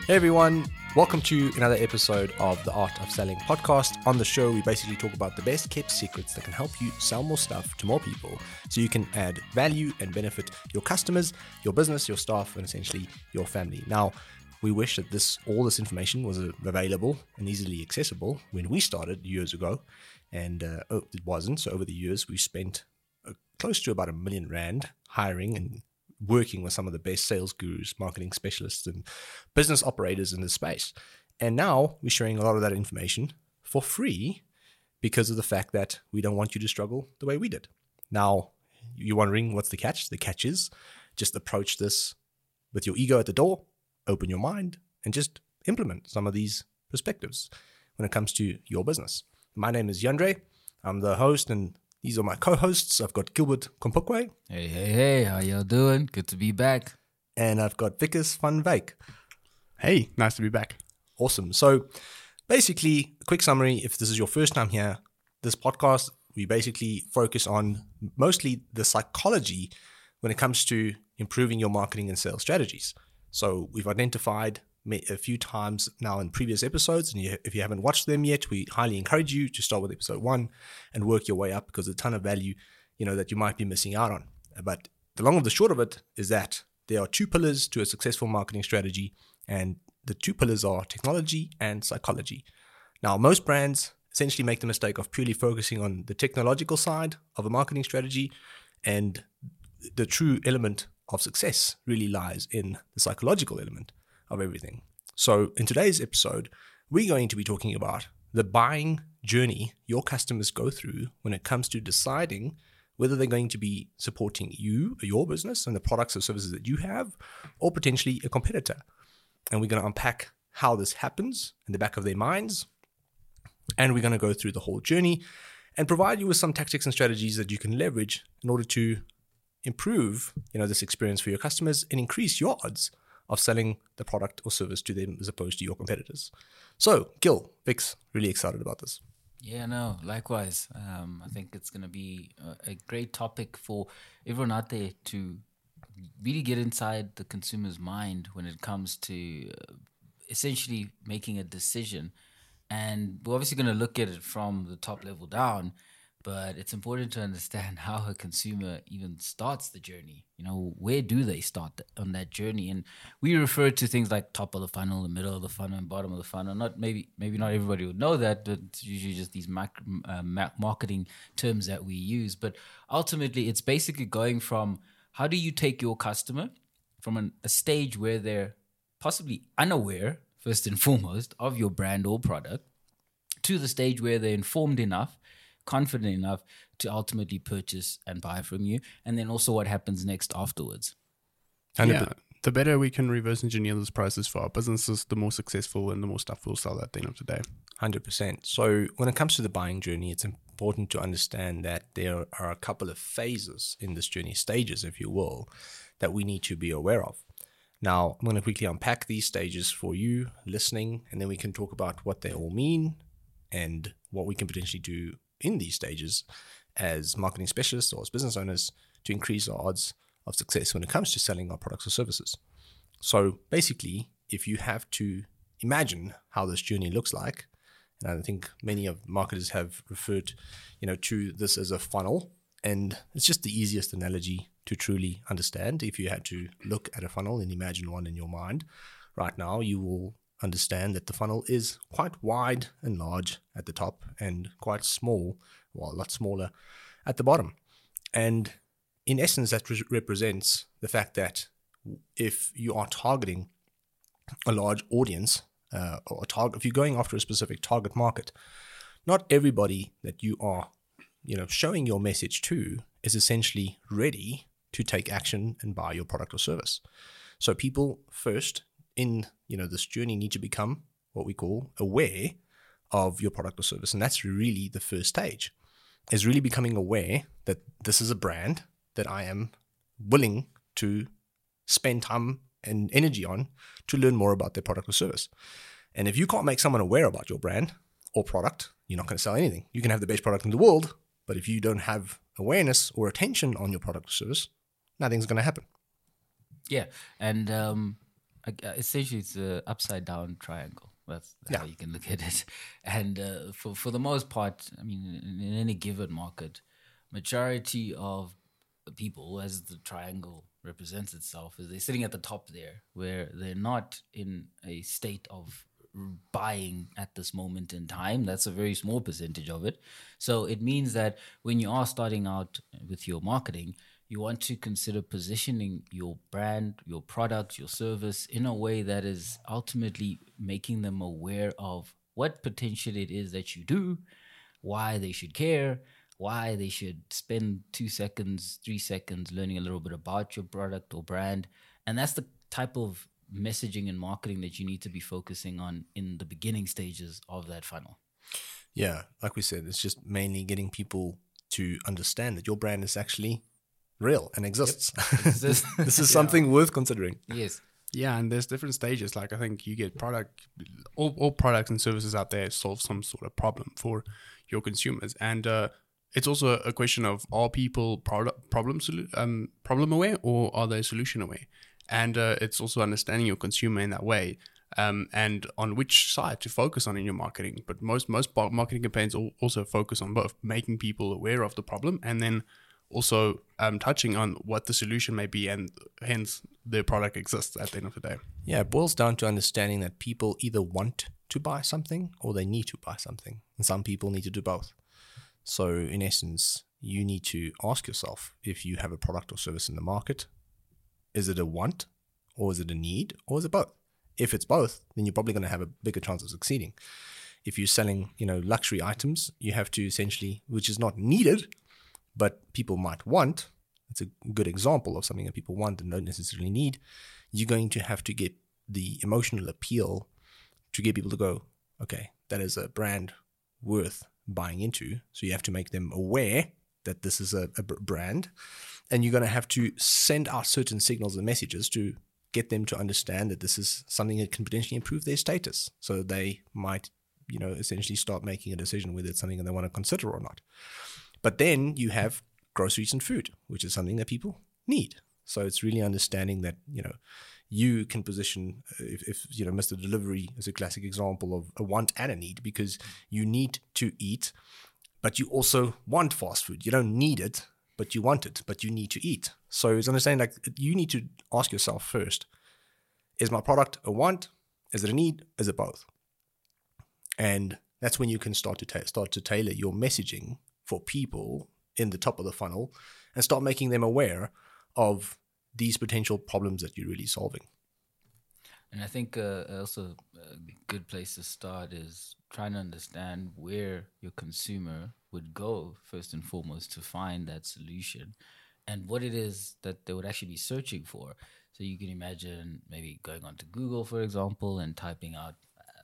Hey everyone, welcome to another episode of the Art of Selling podcast. On the show, we basically talk about the best kept secrets that can help you sell more stuff to more people so you can add value and benefit your customers, your business, your staff, and essentially your family. Now, we wish that all this information was available and easily accessible when we started years ago, and it wasn't. So over the years, we spent close to about R1 million hiring and working with some of the best sales gurus, marketing specialists, and business operators in this space. And now we're sharing a lot of that information for free because of the fact that we don't want you to struggle the way we did. Now, you're wondering what's the catch? The catch is just approach this with your ego at the door, open your mind, and just implement some of these perspectives when it comes to your business. My name is Yandre. I'm the host, and these are my co-hosts. I've got Gilbert Kompokwe. Hey, how y'all doing? Good to be back. And I've got Vickers van Wyk. Hey, nice to be back. Awesome. So basically, a quick summary, if this is your first time here, this podcast, we basically focus on mostly the psychology when it comes to improving your marketing and sales strategies. So we've identified a few times now in previous episodes, and if you haven't watched them yet, we highly encourage you to start with episode 1 and work your way up, because there's a ton of value, that you might be missing out on. But the long of the short of it is that there are 2 pillars to a successful marketing strategy, and the 2 pillars are technology and psychology. Now, most brands essentially make the mistake of purely focusing on the technological side of a marketing strategy, and the true element of success really lies in the psychological element of everything. So in today's episode, we're going to be talking about the buying journey your customers go through when it comes to deciding whether they're going to be supporting you, your business, and the products or services that you have, or potentially a competitor. And we're going to unpack how this happens in the back of their minds. And we're going to go through the whole journey and provide you with some tactics and strategies that you can leverage in order to improve, this experience for your customers and increase your odds of selling the product or service to them as opposed to your competitors. So, Gil, Vix, really excited about this. Yeah, no, likewise. I think it's going to be a great topic for everyone out there to really get inside the consumer's mind when it comes to essentially making a decision. And we're obviously going to look at it from the top level down, but it's important to understand how a consumer even starts the journey. Where do they start on that journey? And we refer to things like top of the funnel, the middle of the funnel, and bottom of the funnel. Maybe not everybody would know that, but it's usually just these marketing terms that we use. But ultimately, it's basically going from how do you take your customer from a stage where they're possibly unaware, first and foremost, of your brand or product, to the stage where they're informed enough, confident enough to ultimately purchase and buy from you, and then also what happens next afterwards. The better we can reverse engineer this process for our businesses, the more successful and the more stuff we'll sell at the end of the day. 100%. So when it comes to the buying journey, it's important to understand that there are a couple of phases in this journey, stages, if you will, that we need to be aware of. Now, I'm going to quickly unpack these stages for you listening, and then we can talk about what they all mean and what we can potentially do in these stages as marketing specialists or as business owners to increase our odds of success when it comes to selling our products or services. So basically, if you have to imagine how this journey looks like, and I think many of marketers have referred, to this as a funnel, and it's just the easiest analogy to truly understand. If you had to look at a funnel and imagine one in your mind right now, you will understand that the funnel is quite wide and large at the top and quite small, well, a lot smaller at the bottom. And in essence, that represents the fact that if you are targeting a large audience, if you're going after a specific target market, not everybody that you are, showing your message to is essentially ready to take action and buy your product or service. So people first in this journey need to become what we call aware of your product or service, and that's really the first stage, is really becoming aware that this is a brand that I am willing to spend time and energy on to learn more about their product or service. And if you can't make someone aware about your brand or product, you're not going to sell anything. You can have the best product in the world, but if you don't have awareness or attention on your product or service, nothing's going to happen. Yeah, and essentially it's a upside down triangle. That's Yeah. how you can look at it. And for the most part, I mean, in any given market, majority of people, as the triangle represents itself, is they're sitting at the top there, where they're not in a state of buying at this moment in time. That's a very small percentage of it. So it means that when you are starting out with your marketing, you want to consider positioning your brand, your product, your service in a way that is ultimately making them aware of what potential it is that you do, why they should care, why they should spend 2 seconds, 3 seconds learning a little bit about your product or brand. And that's the type of messaging and marketing that you need to be focusing on in the beginning stages of that funnel. Yeah, like we said, it's just mainly getting people to understand that your brand is actually real and exists. This is something worth considering. Yes. Yeah, and there's different stages. Like I think you get all products and services out there solve some sort of problem for your consumers, and it's also a question of, are people problem aware or are they solution aware? And it's also understanding your consumer in that way, and on which side to focus on in your marketing. But most marketing campaigns also focus on both making people aware of the problem and then also touching on what the solution may be, and hence the product exists at the end of the day. Yeah, it boils down to understanding that people either want to buy something or they need to buy something. And some people need to do both. So in essence, you need to ask yourself, if you have a product or service in the market, is it a want or is it a need or is it both? If it's both, then you're probably going to have a bigger chance of succeeding. If you're selling, luxury items, you have to essentially, which is not needed, but people might want, it's a good example of something that people want and don't necessarily need, you're going to have to get the emotional appeal to get people to go, okay, that is a brand worth buying into. So you have to make them aware that this is a brand, and you're going to have to send out certain signals and messages to get them to understand that this is something that can potentially improve their status. So they might, essentially start making a decision whether it's something that they want to consider or not. But then you have groceries and food, which is something that people need. So it's really understanding that, you can position, if Mr. Delivery is a classic example of a want and a need, because you need to eat, but you also want fast food. You don't need it, but you want it, but you need to eat. So it's understanding, like, you need to ask yourself first, is my product a want? Is it a need? Is it both? And that's when you can start to tailor your messaging for people in the top of the funnel and start making them aware of these potential problems that you're really solving. And I think also a good place to start is trying to understand where your consumer would go first and foremost to find that solution and what it is that they would actually be searching for. So you can imagine maybe going onto Google, for example, and typing out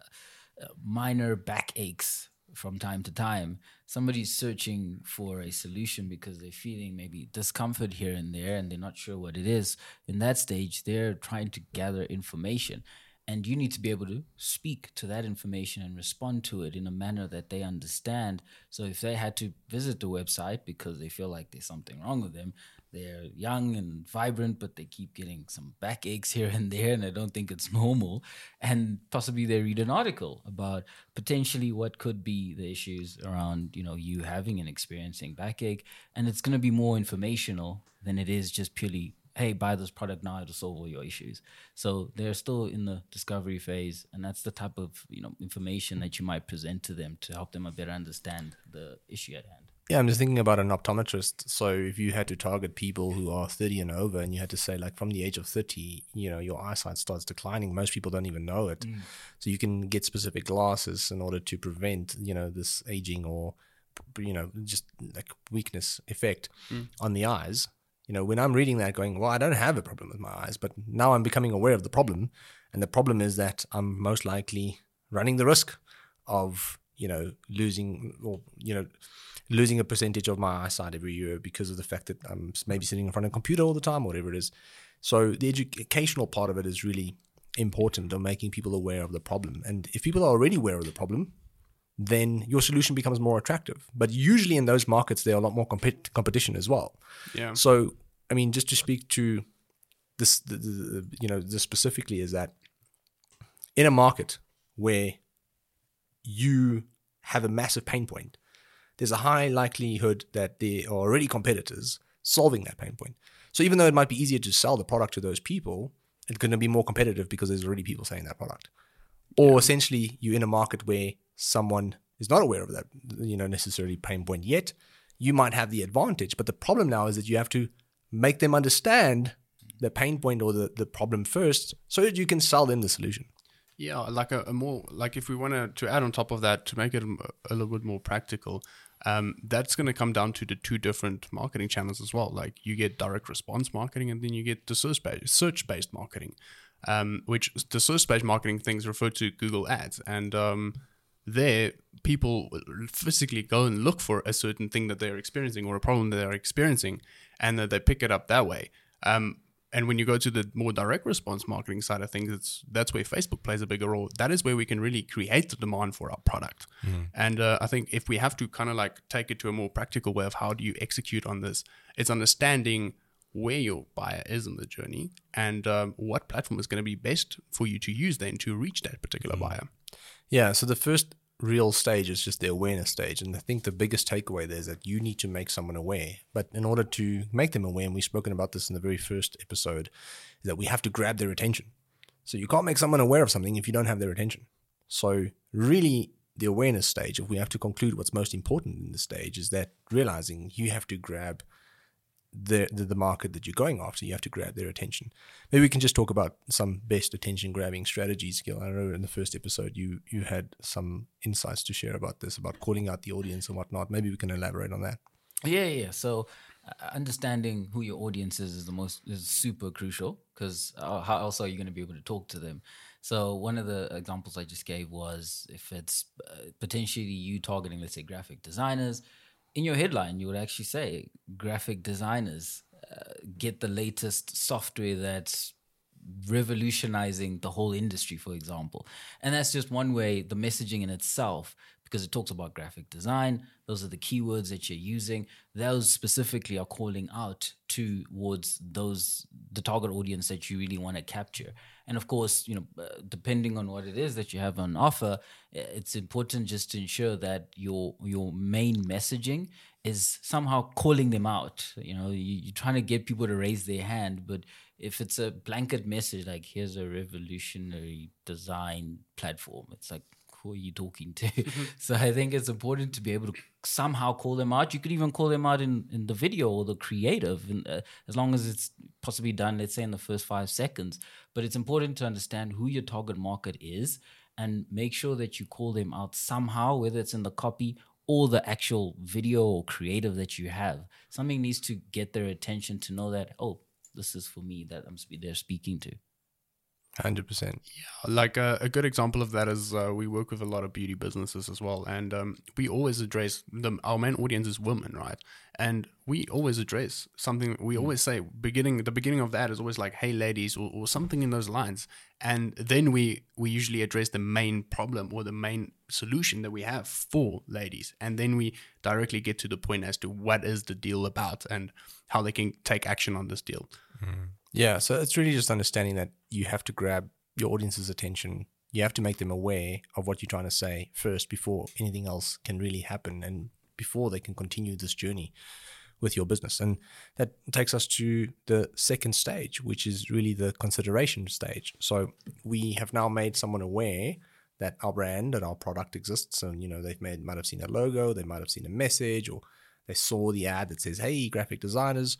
minor backaches from time to time. Somebody's searching for a solution because they're feeling maybe discomfort here and there and they're not sure what it is. In that stage, they're trying to gather information, and you need to be able to speak to that information and respond to it in a manner that they understand. So if they had to visit the website because they feel like there's something wrong with them, they're young and vibrant, but they keep getting some backaches here and there, and they don't think it's normal. And possibly they read an article about potentially what could be the issues around, you having and experiencing backache. And it's going to be more informational than it is just purely, hey, buy this product now, it'll solve all your issues. So they're still in the discovery phase, and that's the type of information that you might present to them to help them better understand the issue at hand. Yeah, I'm just thinking about an optometrist. So if you had to target people who are 30 and over, and you had to say, like, from the age of 30, your eyesight starts declining. Most people don't even know it. So you can get specific glasses in order to prevent, this aging or, just like weakness effect on the eyes. When I'm reading that going, well, I don't have a problem with my eyes, but now I'm becoming aware of the problem. And the problem is that I'm most likely running the risk of, losing a percentage of my eyesight every year because of the fact that I'm maybe sitting in front of a computer all the time, or whatever it is. So the educational part of it is really important, of making people aware of the problem. And if people are already aware of the problem, then your solution becomes more attractive. But usually in those markets, there are a lot more competition as well. Yeah. So, I mean, just to speak to this, this specifically is that in a market where you have a massive pain point, there's a high likelihood that there are already competitors solving that pain point. So even though it might be easier to sell the product to those people, it's going to be more competitive because there's already people selling that product. Or essentially, you're in a market where someone is not aware of that, necessarily pain point yet. You might have the advantage, but the problem now is that you have to make them understand the pain point or the problem first so that you can sell them the solution. Yeah, like a more, like if we want to add on top of that to make it a little bit more practical, that's going to come down to the two different marketing channels as well. Like you get direct response marketing, and then you get the search-based marketing, which the search-based marketing things refer to Google Ads. And there, people physically go and look for a certain thing that they're experiencing or a problem that they're experiencing, and they pick it up that way. And when you go to the more direct response marketing side of things, that's where Facebook plays a bigger role. That is where we can really create the demand for our product. And I think if we have to kind of like take it to a more practical way of how do you execute on this, it's understanding where your buyer is in the journey and what platform is going to be best for you to use then to reach that particular buyer. Yeah, so the first real stage is just the awareness stage. And I think the biggest takeaway there is that you need to make someone aware. But in order to make them aware, and we've spoken about this in the very first episode, is that we have to grab their attention. So you can't make someone aware of something if you don't have their attention. So really, the awareness stage, if we have to conclude what's most important in this stage, is that realizing you have to grab the market that you're going after. You have to grab their attention. Maybe we can just talk about some best attention grabbing strategies, Gil. I know in the first episode you had some insights to share about this, about calling out the audience and whatnot. Maybe we can elaborate on that. Yeah. So understanding who your audience is super crucial, because how else are you going to be able to talk to them? So one of the examples I just gave was if it's potentially you targeting, let's say, graphic designers. In your headline, you would actually say graphic designers get the latest software that's revolutionizing the whole industry, for example. And that's just one way, the messaging in itself, because it talks about graphic design. Those are the keywords that you're using. Those specifically are calling out towards the target audience that you really want to capture. And of course, depending on what it is that you have on offer, it's important just to ensure that your main messaging is somehow calling them out. You're trying to get people to raise their hand, but if it's a blanket message like here's a revolutionary design platform, it's like, who are you talking to? So I think it's important to be able to somehow call them out. You could even call them out in the video or the creative, as long as it's possibly done, let's say, in the first 5 seconds. But it's important to understand who your target market is and make sure that you call them out somehow, whether it's in the copy or the actual video or creative that you have. Something needs to get their attention to know that, oh, this is for me that they're speaking to. 100%. Yeah, like a good example of that is we work with a lot of beauty businesses as well, and we always address our main audience is women, right? And we always address something. We always say the beginning of that is always like, "Hey, ladies," or something in those lines, and then we usually address the main problem or the main solution that we have for ladies, and then we directly get to the point as to what is the deal about and how they can take action on this deal. Yeah, so it's really just understanding that you have to grab your audience's attention. You have to make them aware of what you're trying to say first before anything else can really happen and before they can continue this journey with your business. And that takes us to the second stage, which is really the consideration stage. So we have now made someone aware that our brand and our product exists, and might have seen a logo, they might have seen a message, or they saw the ad that says, "Hey, graphic designers."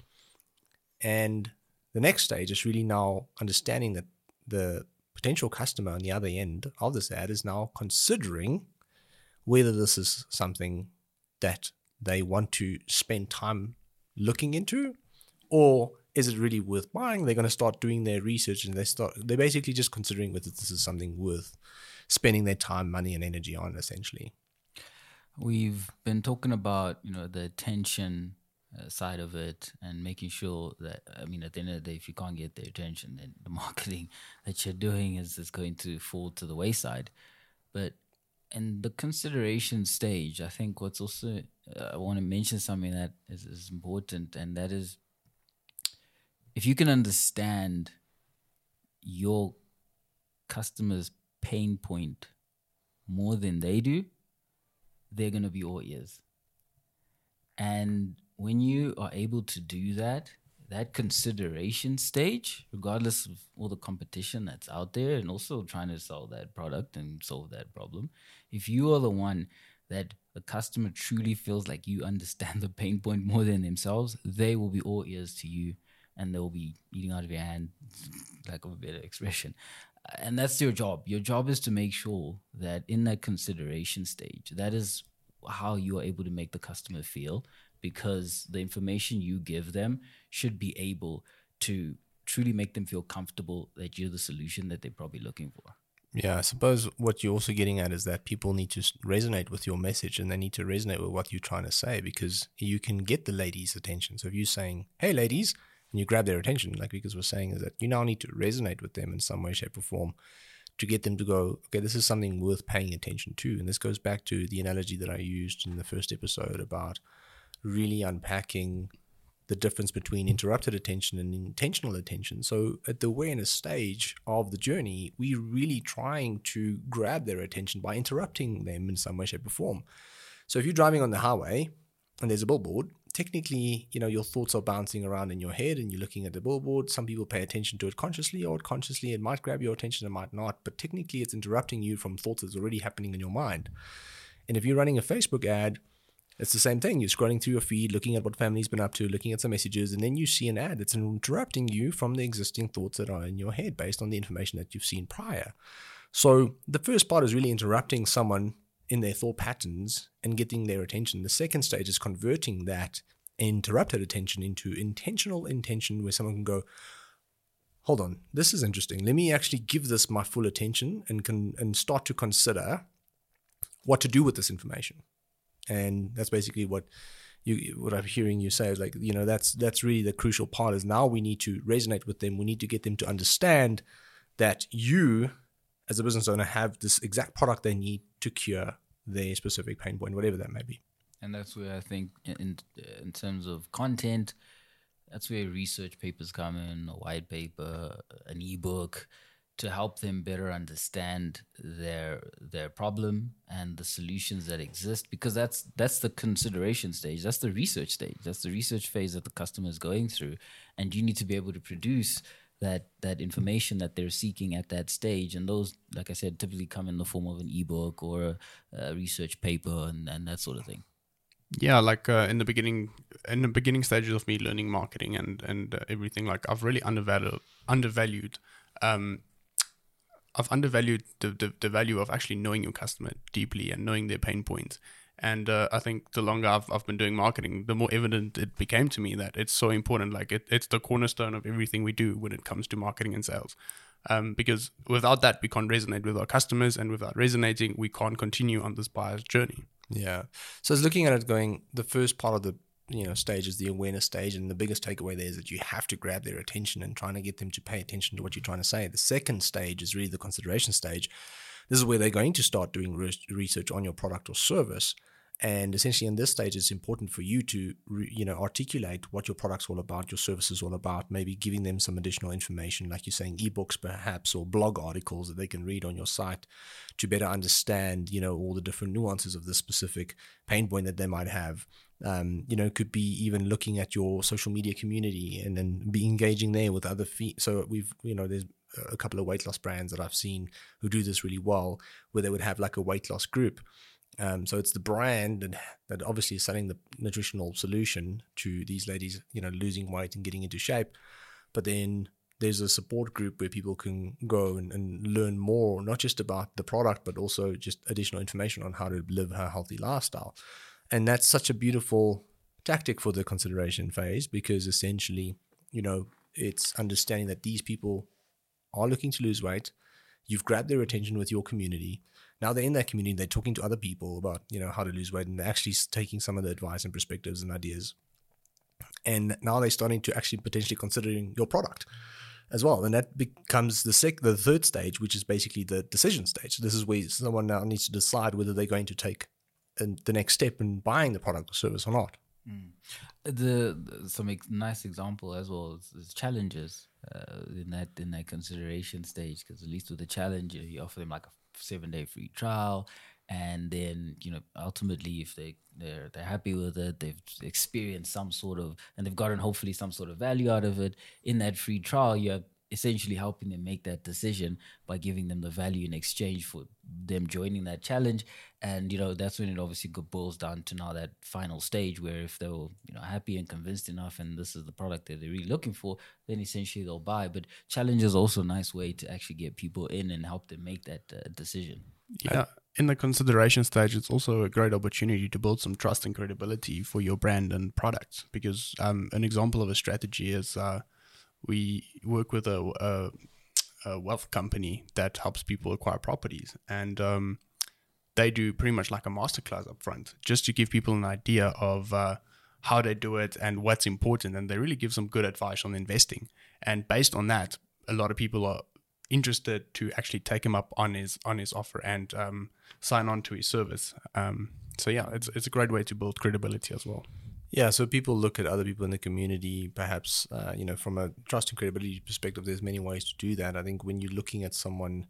And the next stage is really now understanding that the potential customer on the other end of this ad is now considering whether this is something that they want to spend time looking into, or is it really worth buying? They're going to start doing their research, and they're basically just considering whether this is something worth spending their time, money, and energy on, essentially. We've been talking about, the attention side of it and making sure that, at the end of the day, if you can't get their attention, then the marketing that you're doing is going to fall to the wayside. But in the consideration stage, I think what's also, I want to mention something that is important, and that is, if you can understand your customer's pain point more than they do, they're going to be all ears. And when you are able to do that, that consideration stage, regardless of all the competition that's out there and also trying to sell that product and solve that problem, if you are the one that the customer truly feels like you understand the pain point more than themselves, they will be all ears to you and they'll be eating out of your hand, lack of a better expression. And that's your job. Your job is to make sure that in that consideration stage, that is how you are able to make the customer feel, because the information you give them should be able to truly make them feel comfortable that you're the solution that they're probably looking for. Yeah, I suppose what you're also getting at is that people need to resonate with your message and they need to resonate with what you're trying to say, because you can get the ladies' attention. So if you're saying, hey, ladies, and you grab their attention, like Vikas was saying, is that you now need to resonate with them in some way, shape, or form to get them to go, okay, this is something worth paying attention to. And this goes back to the analogy that I used in the first episode about really unpacking the difference between interrupted attention and intentional attention. So at the awareness stage of the journey, we're really trying to grab their attention by interrupting them in some way, shape, or form. So if you're driving on the highway and there's a billboard, technically, your thoughts are bouncing around in your head and you're looking at the billboard. Some people pay attention to it consciously or unconsciously. It might grab your attention, it might not, but technically it's interrupting you from thoughts that's already happening in your mind. And if you're running a Facebook ad, it's the same thing. You're scrolling through your feed, looking at what family's been up to, looking at some messages, and then you see an ad that's interrupting you from the existing thoughts that are in your head based on the information that you've seen prior. So the first part is really interrupting someone in their thought patterns and getting their attention. The second stage is converting that interrupted attention into intentional intention, where someone can go, hold on, this is interesting. Let me actually give this my full attention and start to consider what to do with this information. And that's basically what I'm hearing you say is like, that's really the crucial part, is now we need to resonate with them. We need to get them to understand that you, as a business owner, have this exact product they need to cure their specific pain point, whatever that may be. And that's where I think in terms of content, that's where research papers come in, a white paper, an ebook, to help them better understand their problem and the solutions that exist, because that's the consideration stage, that's the research stage, that's the research phase that the customer is going through, and you need to be able to produce that information that they're seeking at that stage. And those, like I said, typically come in the form of an ebook or a research paper and that sort of thing. Yeah, like in the beginning stages of me learning marketing and everything, like I've really undervalued the value of actually knowing your customer deeply and knowing their pain points. And I think the longer I've been doing marketing, the more evident it became to me that it's so important. Like it's the cornerstone of everything we do when it comes to marketing and sales. Because without that, we can't resonate with our customers, and without resonating, we can't continue on this buyer's journey. Yeah. So I was looking at it going, the first part of the stage is the awareness stage, and the biggest takeaway there is that you have to grab their attention and trying to get them to pay attention to what you're trying to say. The second stage is really the consideration stage. This is where they're going to start doing research on your product or service. And essentially in this stage, it's important for you to, articulate what your product's all about, your service is all about, maybe giving them some additional information, like you're saying, ebooks perhaps, or blog articles that they can read on your site to better understand, all the different nuances of the specific pain point that they might have. Could be even looking at your social media community and then be engaging there with other so there's a couple of weight loss brands that I've seen who do this really well, where they would have like a weight loss group. So it's the brand that obviously is selling the nutritional solution to these ladies, losing weight and getting into shape. But then there's a support group where people can go and learn more, not just about the product, but also just additional information on how to live a healthy lifestyle. And that's such a beautiful tactic for the consideration phase, because essentially, it's understanding that these people are looking to lose weight. You've grabbed their attention with your community. Now they're in that community, they're talking to other people about, how to lose weight, and they're actually taking some of the advice and perspectives and ideas. And now they're starting to actually potentially considering your product as well. And that becomes the third stage, which is basically the decision stage. This is where someone now needs to decide whether they're going to take the next step in buying the product or service or not. Some nice example as well is challenges in that consideration stage, because at least with the challenge you offer them like a 7-day free trial, and then ultimately if they're happy with it, they've experienced some sort of, and they've gotten hopefully some sort of value out of it in that free trial, you're essentially helping them make that decision by giving them the value in exchange for them joining that challenge. And that's when it obviously boils down to now that final stage, where if they're happy and convinced enough and this is the product that they're really looking for, then essentially they'll buy. But challenge is also a nice way to actually get people in and help them make that decision. Yeah, in the consideration stage, it's also a great opportunity to build some trust and credibility for your brand and products, because an example of a strategy is we work with a wealth company that helps people acquire properties, and they do pretty much like a masterclass up front, just to give people an idea of how they do it and what's important, and they really give some good advice on investing. And based on that, a lot of people are interested to actually take him up on his offer and sign on to his service. So yeah, it's a great way to build credibility as well. Yeah, so people look at other people in the community, perhaps, from a trust and credibility perspective, there's many ways to do that. I think when you're looking at someone,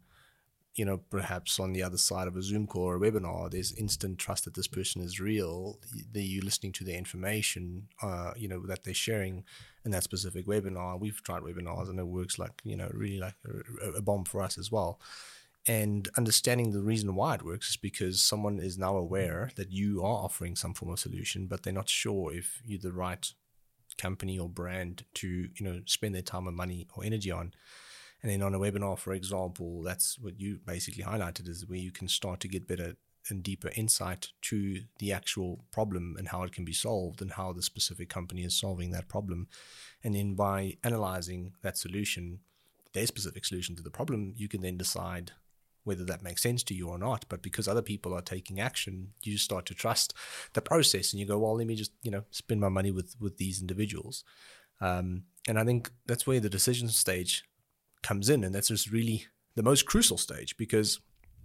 perhaps on the other side of a Zoom call or a webinar, there's instant trust that this person is real. You're listening to their information, that they're sharing in that specific webinar. We've tried webinars and it works like, really like a bomb for us as well. And understanding the reason why it works is because someone is now aware that you are offering some form of solution, but they're not sure if you're the right company or brand to, spend their time and money or energy on. And then on a webinar, for example, that's what you basically highlighted, is where you can start to get better and deeper insight to the actual problem and how it can be solved and how the specific company is solving that problem. And then by analyzing that solution, their specific solution to the problem, you can then decide whether that makes sense to you or not. But because other people are taking action, you start to trust the process and you go, well, let me just, spend my money with these individuals. And I think that's where the decision stage comes in. And that's just really the most crucial stage, because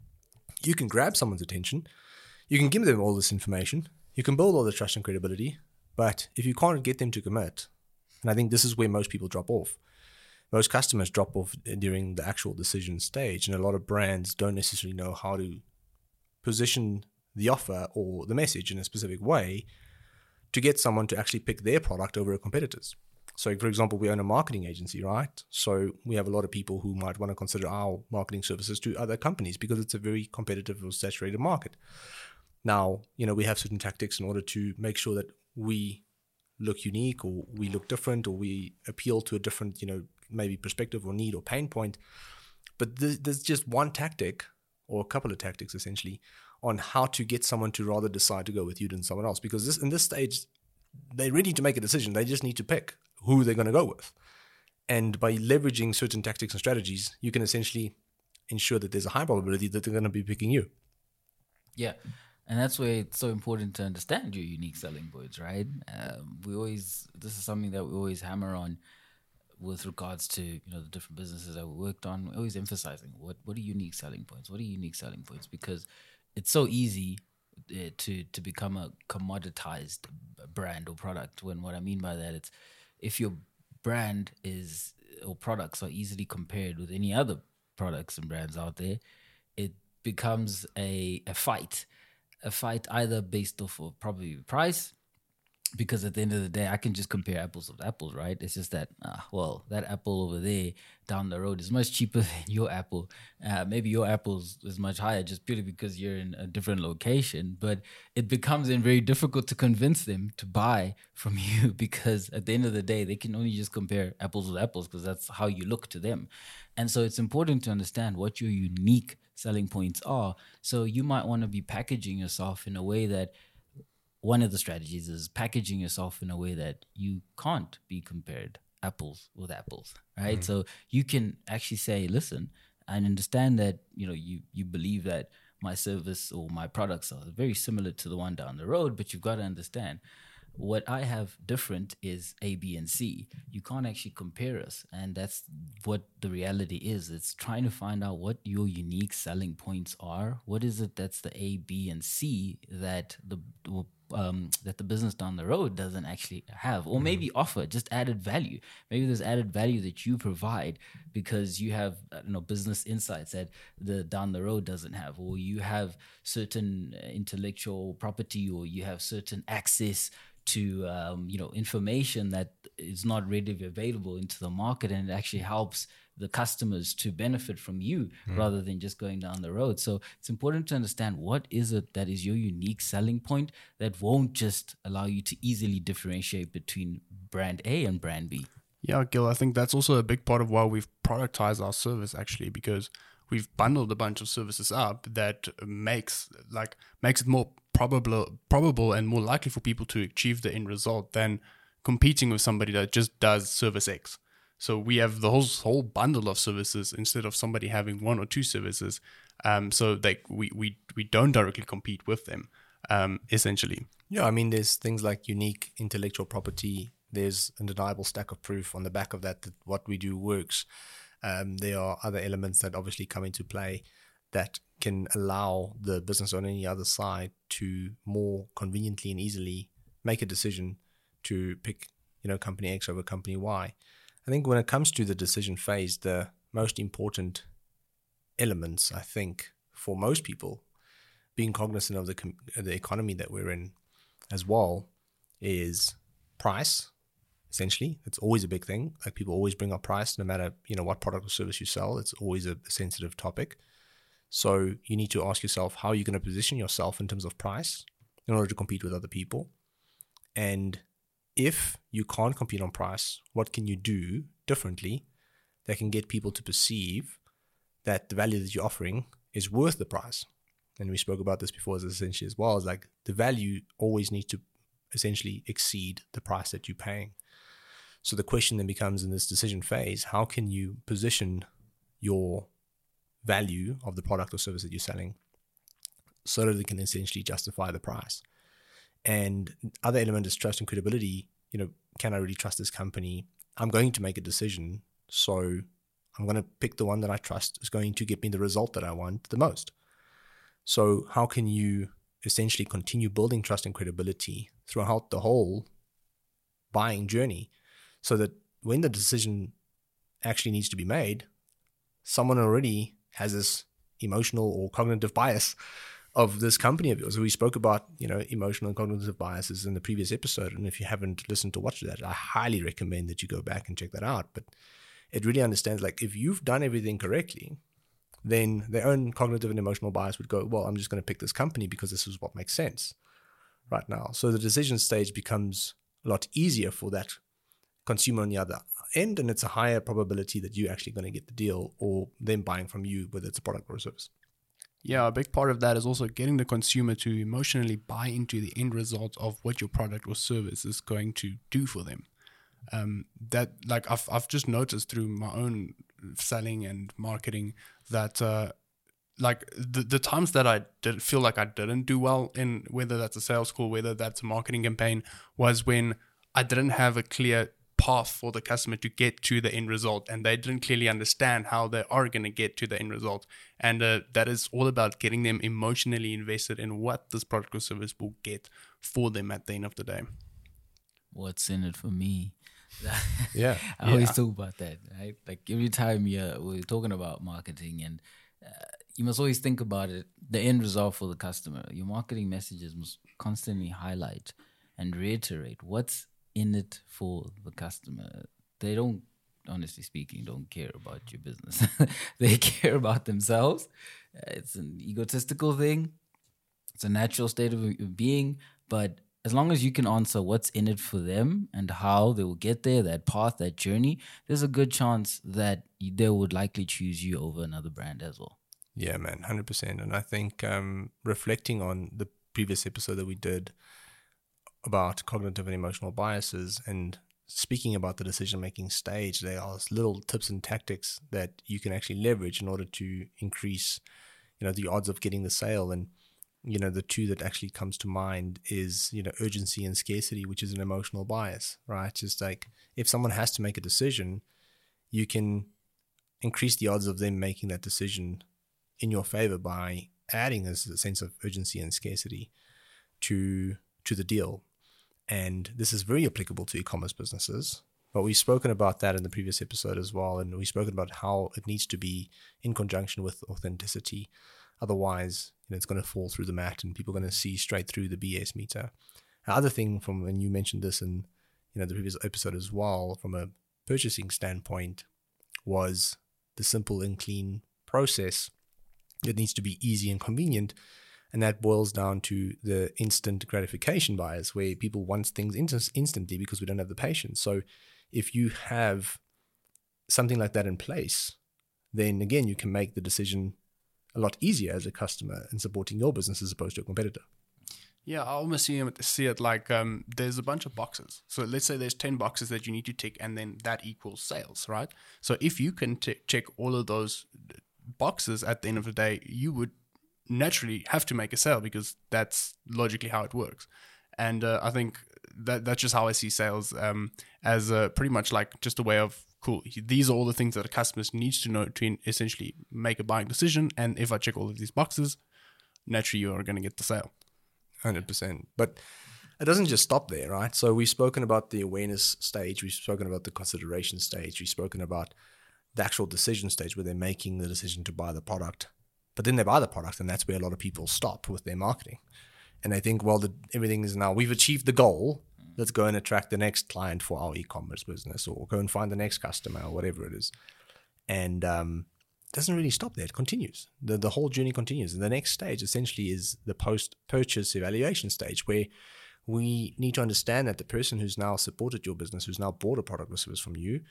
you can grab someone's attention, you can give them all this information, you can build all the trust and credibility, but if you can't get them to commit, and I think this is where most people drop off. Most customers drop off during the actual decision stage, and a lot of brands don't necessarily know how to position the offer or the message in a specific way to get someone to actually pick their product over a competitor's. So, for example, we own a marketing agency, right? So we have a lot of people who might want to consider our marketing services to other companies because it's a very competitive or saturated market. Now, we have certain tactics in order to make sure that we look unique, or we look different, or we appeal to a different, maybe perspective or need or pain point. But there's just one tactic, or a couple of tactics essentially, on how to get someone to rather decide to go with you than someone else. Because in this stage, they're ready to make a decision. They just need to pick who they're going to go with. And by leveraging certain tactics and strategies, you can essentially ensure that there's a high probability that they're going to be picking you. Yeah. And that's where it's so important to understand your unique selling points, right? This is something that we always hammer on with regards to, the different businesses that we worked on. We're always emphasizing what are unique selling points? What are unique selling points? Because it's so easy to become a commoditized brand or product. When what I mean by that, it's if your brand or products are easily compared with any other products and brands out there, it becomes a fight either based off of probably price, because at the end of the day, I can just compare apples with apples, right? It's just that, that apple over there down the road is much cheaper than your apple. Maybe your apple is much higher just purely because you're in a different location. But it becomes then very difficult to convince them to buy from you, because at the end of the day, they can only just compare apples with apples because that's how you look to them. And so it's important to understand what your unique selling points are. So you might want to be packaging yourself in a way that, one of the strategies is packaging yourself in a way that you can't be compared apples with apples, right? So you can actually say, listen, I understand that, you believe that my service or my products are very similar to the one down the road, but you've got to understand what I have different is A, B, and C. You can't actually compare us. And that's what the reality is. It's trying to find out what your unique selling points are. What is it that's the A, B, and C that that the business down the road doesn't actually have, or maybe offer just added value. Maybe there's added value that you provide because you have business insights that the down the road doesn't have, or you have certain intellectual property, or you have certain access to information that is not readily available into the market, and it actually helps the customers to benefit from you rather than just going down the road. So it's important to understand what is it that is your unique selling point that won't just allow you to easily differentiate between brand A and brand B. Yeah, Gil, I think that's also a big part of why we've productized our service, actually, because we've bundled a bunch of services up that makes it more probable and more likely for people to achieve the end result than competing with somebody that just does service X. So we have the whole bundle of services instead of somebody having one or two services. So we don't directly compete with them, essentially. Yeah, I mean, there's things like unique intellectual property. There's an undeniable stack of proof on the back of that what we do works. There are other elements that obviously come into play that can allow the business on any other side to more conveniently and easily make a decision to pick, company X over company Y. I think when it comes to the decision phase, the most important elements, I think, for most people, being cognizant of the economy that we're in as well, is price. Essentially, it's always a big thing. Like, people always bring up price, no matter what product or service you sell. It's always a sensitive topic. So you need to ask yourself, how are you going to position yourself in terms of price in order to compete with other people? And if you can't compete on price, what can you do differently that can get people to perceive that the value that you're offering is worth the price? And we spoke about this before, as essentially as well, as like the value always needs to essentially exceed the price that you're paying. So the question then becomes, in this decision phase, how can you position your value of the product or service that you're selling so that it can essentially justify the price? And other element is trust and credibility. Can I really trust this company? I'm going to make a decision, so I'm going to pick the one that I trust is going to get me the result that I want the most. So how can you essentially continue building trust and credibility throughout the whole buying journey, so that when the decision actually needs to be made, someone already has this emotional or cognitive bias of this company of yours? So we spoke about, emotional and cognitive biases in the previous episode. And if you haven't listened to watch that, I highly recommend that you go back and check that out. But it really understands, like, if you've done everything correctly, then their own cognitive and emotional bias would go, well, I'm just going to pick this company because this is what makes sense right now. So the decision stage becomes a lot easier for that consumer on the other end, and it's a higher probability that you're actually going to get the deal, or them buying from you, whether it's a product or a service. Yeah, a big part of that is also getting the consumer to emotionally buy into the end result of what your product or service is going to do for them. That, like, I've just noticed through my own selling and marketing that like the times that I did feel like I didn't do well in, whether that's a sales call, whether that's a marketing campaign, was when I didn't have a clear path for the customer to get to the end result, and they didn't clearly understand how they are going to get to the end result. And that is all about getting them emotionally invested in what this product or service will get for them at the end of the day. What's in it for me? Yeah. I always talk about that, right? Like, every time we're talking about marketing, and you must always think about it, the end result for the customer. Your marketing messages must constantly highlight and reiterate what's in it for the customer. They don't, honestly speaking, don't care about your business. They care about themselves. It's an egotistical thing. It's a natural state of being. But as long as you can answer what's in it for them and how they will get there, that path, that journey, there's a good chance that they would likely choose you over another brand as well. Yeah, man, 100%. And I think reflecting on the previous episode that we did about cognitive and emotional biases, and speaking about the decision-making stage, there are little tips and tactics that you can actually leverage in order to increase, the odds of getting the sale. And, the two that actually comes to mind is, urgency and scarcity, which is an emotional bias, right? Just like, if someone has to make a decision, you can increase the odds of them making that decision in your favor by adding a sense of urgency and scarcity to to the deal. And this is very applicable to e-commerce businesses. But we've spoken about that in the previous episode as well. And we've spoken about how it needs to be in conjunction with authenticity. Otherwise, it's going to fall through the mat and people are going to see straight through the BS meter. Another thing from when you mentioned this in the previous episode as well, from a purchasing standpoint, was the simple and clean process. It needs to be easy and convenient. And that boils down to the instant gratification bias, where people want things instantly because we don't have the patience. So if you have something like that in place, then again, you can make the decision a lot easier as a customer in supporting your business as opposed to a competitor. Yeah, I almost see it like there's a bunch of boxes. So let's say there's 10 boxes that you need to tick, and then that equals sales, right? So if you can check all of those boxes at the end of the day, you would naturally have to make a sale because that's logically how it works. And I think that's just how I see sales as pretty much like just a way of, cool, these are all the things that a customer needs to know to essentially make a buying decision. And if I check all of these boxes, naturally you are going to get the sale. 100%. But it doesn't just stop there, right? So we've spoken about the awareness stage. We've spoken about the consideration stage. We've spoken about the actual decision stage where they're making the decision to buy the product. But then they buy the product, and that's where a lot of people stop with their marketing. And they think, well, everything is now, we've achieved the goal. Let's go and attract the next client for our e-commerce business, or go and find the next customer, or whatever it is. And doesn't really stop there. It continues. The whole journey continues. And the next stage essentially is the post-purchase evaluation stage, where we need to understand that the person who's now supported your business, who's now bought a product or service from you,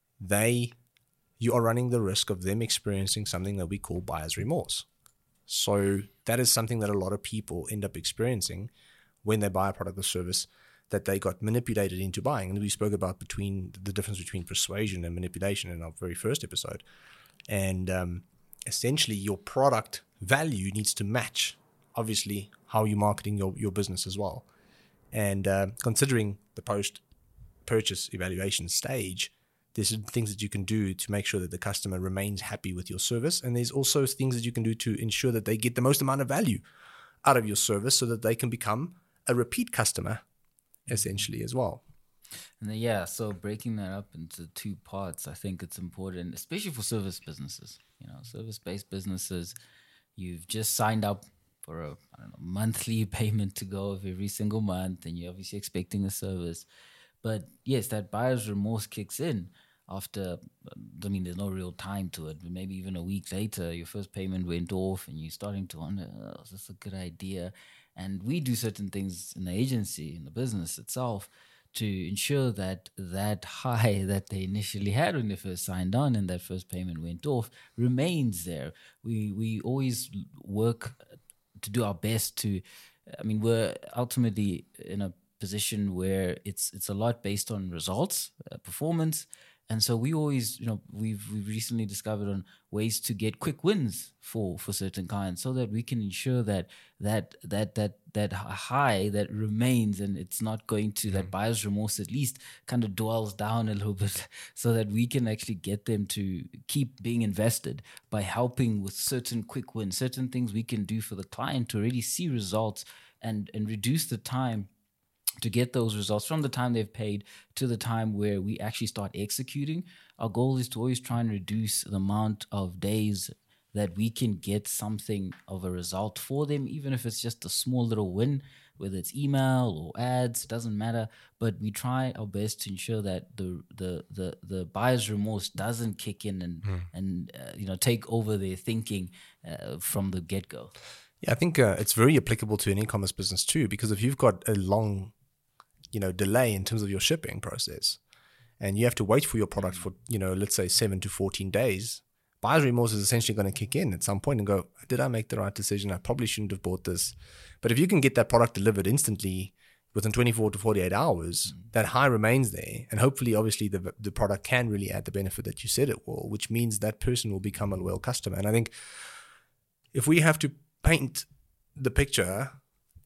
you are running the risk of them experiencing something that we call buyer's remorse. So that is something that a lot of people end up experiencing when they buy a product or service that they got manipulated into buying. And we spoke about the difference between persuasion and manipulation in our very first episode. And essentially, your product value needs to match, obviously, how you're marketing your business as well. And considering the post-purchase evaluation stage, there's things that you can do to make sure that the customer remains happy with your service. And there's also things that you can do to ensure that they get the most amount of value out of your service so that they can become a repeat customer, essentially, as well. And then, so breaking that up into two parts, I think it's important, especially for service businesses. Service-based businesses, you've just signed up for a monthly payment to go of every single month, and you're obviously expecting a service. But yes, that buyer's remorse kicks in after, there's no real time to it, but maybe even a week later, your first payment went off and you're starting to wonder, is this a good idea? And we do certain things in the agency, in the business itself, to ensure that high that they initially had when they first signed on and that first payment went off remains there. We always work to do our best to, we're ultimately in a position where it's a lot based on results, performance. And so we always, we've recently discovered on ways to get quick wins for certain clients, so that we can ensure that high that remains, and it's not going to, that buyer's remorse at least kind of dwells down a little bit, so that we can actually get them to keep being invested by helping with certain quick wins, certain things we can do for the client to really see results and reduce the time to get those results from the time they've paid to the time where we actually start executing. Our goal is to always try and reduce the amount of days that we can get something of a result for them, even if it's just a small little win, whether it's email or ads, doesn't matter. But we try our best to ensure that the buyer's remorse doesn't kick in and take over their thinking from the get-go. Yeah, I think it's very applicable to an e-commerce business too, because if you've got a long delay in terms of your shipping process, and you have to wait for your product for, let's say 7 to 14 days, buyer's remorse is essentially going to kick in at some point and go, did I make the right decision? I probably shouldn't have bought this. But if you can get that product delivered instantly within 24 to 48 hours, that high remains there. And hopefully, obviously, the product can really add the benefit that you said it will, which means that person will become a loyal customer. And I think if we have to paint the picture